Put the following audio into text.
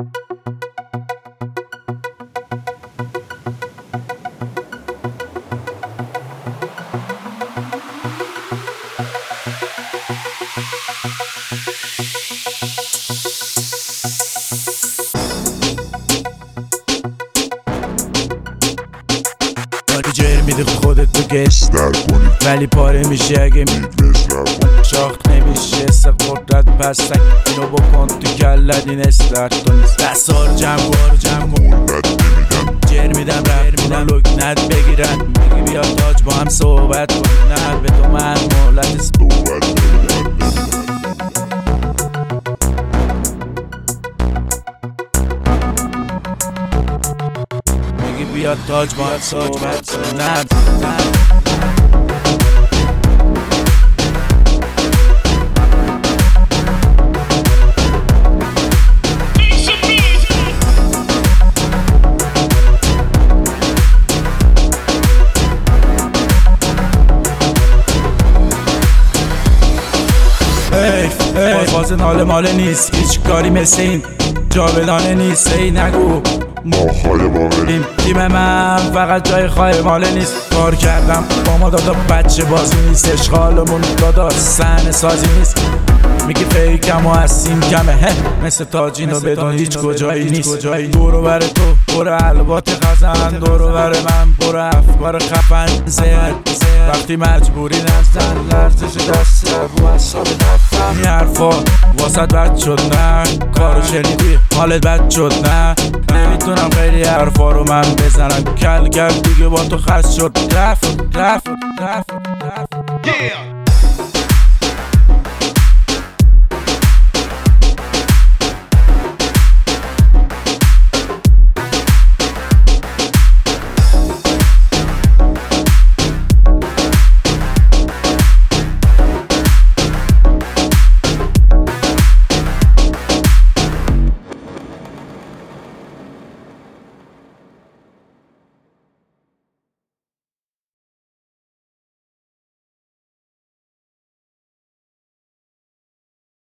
داری جر میدی خودت تو گشتر کنی ولی پاره میشه اگه میدوشتر کنی شاخ نمیشه سه قدرت پسک اینو بکن تو کلت این استرد تو نیست دستار جمع کن مولت نمیدم جر میدم رفت میدم لکنت بگیرن میگی بیا تاج با هم صحبت کن نه به تو من مولت صحبت نمیدم بیا تاج با هم صحبت کنم باز ناله ماله نیست هیچ کاری مثل این جاودانه نیست ای نگو ما خایماله تیم من فقط جای خایماله نیست کار کردم با ما دادا بچه بازی نیست اشغالمون دادا صحنه سازی نیست میگی فیکم و هستیم کمه مثل تاجینو بدون هیچ کجایی نیست دورو بر تو برو الوات خزن دورو بر من برو افکار خفن زهر وقتی مجبوری نزدن لرزش دست رو اصاب نفهم این حرفا واسط بد شد نه کارو شنیدی حالت بد شد نه نمیتونم خیلی حرفا رو من بزنم کل دیگه با تو خست شد رفت